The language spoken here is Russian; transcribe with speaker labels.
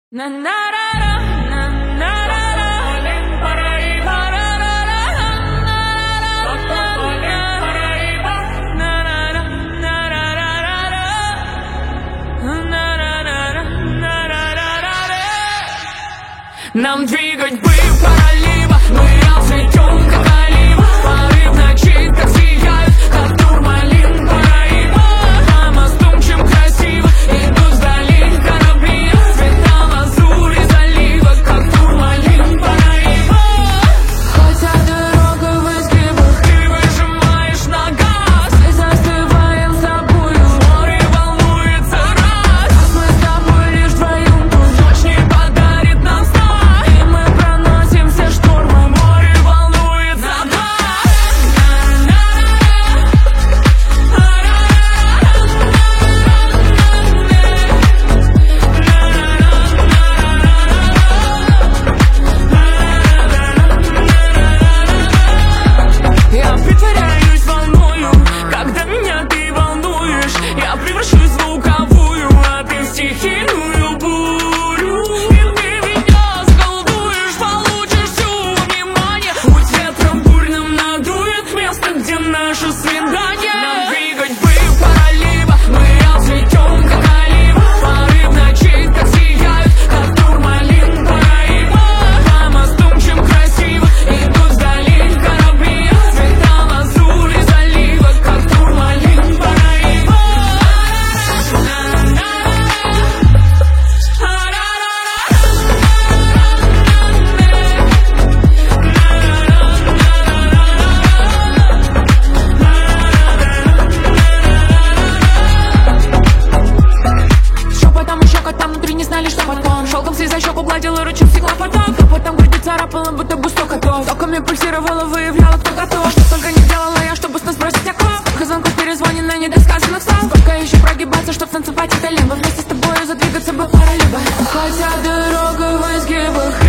Speaker 1: Нам двигать бы пора либо мы расцветем, как олива. Порыв ночей, как сияют, как турмалин Параиба. По мосту чем красиво идут вдали корабли. Цвета лазури залива, как турмалин Параиба.
Speaker 2: Хотя дорога в изгибах,
Speaker 1: ты выжимаешь на газ.
Speaker 2: мы застываем с тобою,
Speaker 1: Море волнуется раз,
Speaker 2: а мы с тобой лишь вдвоем.
Speaker 1: ночь не подарит нам сна.
Speaker 2: И мы проносимся штормом.
Speaker 1: Море волнуется нас. Я притворяюсь, волную, когда меня ты волнуешь. Я превращусь в звуковую, а ты в стихийную бурю. И ты меня заколдуешь, получишь всё внимание. Путь ветром бурным надует место, где наше свидание. Нам двигать бы пора либо мы расцветем, как олива. Порыв ночей, как сияют, как турмалин Параиба. По мосту чем красиво идут вдали корабли. Цвета лазури залива, как турмалин Параиба.
Speaker 2: Шепотом и щекотом внутри не знали, что потом. Шелком слеза щеку гладила, ручем стекла поток. Потом груди царапала, будто бы 100 котов. Токами пульсировала, выявляла, кто готов. Что только не делала я, чтобы с нас сбросить оков. Сколько звонков перезвонено, недосказанных слов. Сколько еще прогибаться, чтоб танцевать это либо. Вместе с тобой задвигаться бы пора либо. Хотя дорога в изгибах,